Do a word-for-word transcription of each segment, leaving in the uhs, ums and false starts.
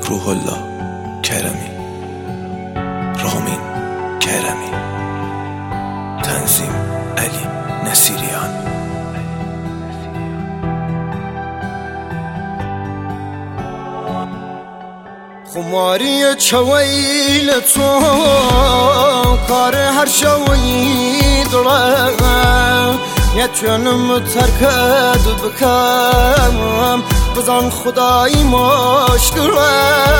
روح الله کرمی، رامین کرمی، تنظیم علی نصیریان. خماری چویل تو کار هر شوی دره نتونم ترکت بکم بزن خدای مشکره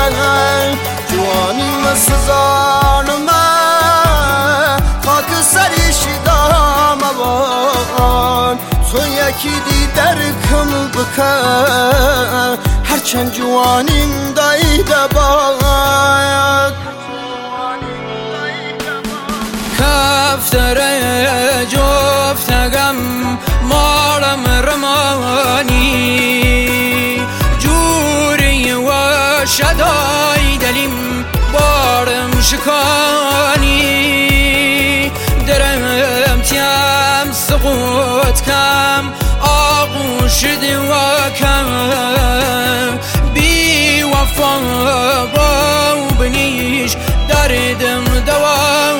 جوانی مسزانم خاک سریش دام بان تو یکی دی درکم بکن هرچند جوانیم دایده باید کفتره جفتگم مارم رمانی جوری و شدای دلیم بارم شکانی درم تیم سقوط کم آغوش و کم بی وفا با بنیش دردم دوا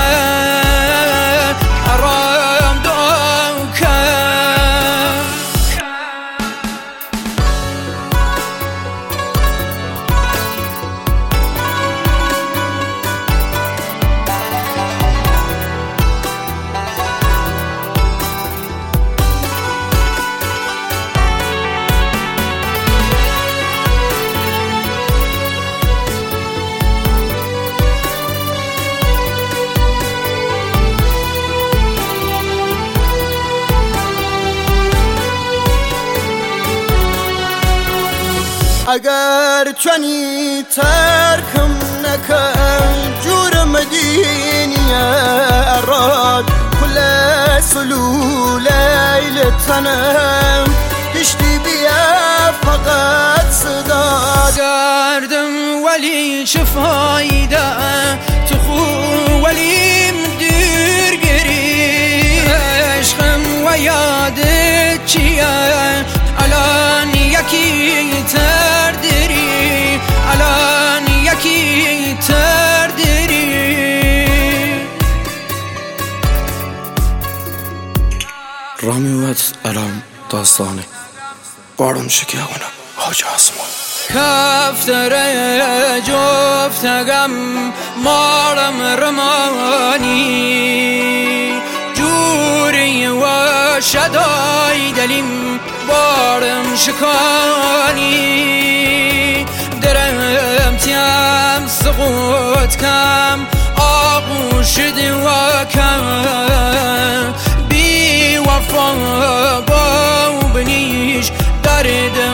کن حرام دعا کن اگر چنی ترکم نکن جورم دینی اراد کل سلول لیل تنم هشتی بیا فقط صدا کردم ولی چه فایده تو خو ولیم دور گری عشقم و یادت چیه الان یکی تردری الان یکی تردری رامی وقت الان داستانه بارم شکیه اونم حاج آسمان کفتره جفتگم مارم رمانی جوری و شدای دلیم بارم شکانی درم تیم سقوط کم آغوش و کم بی وفا با بنیش درد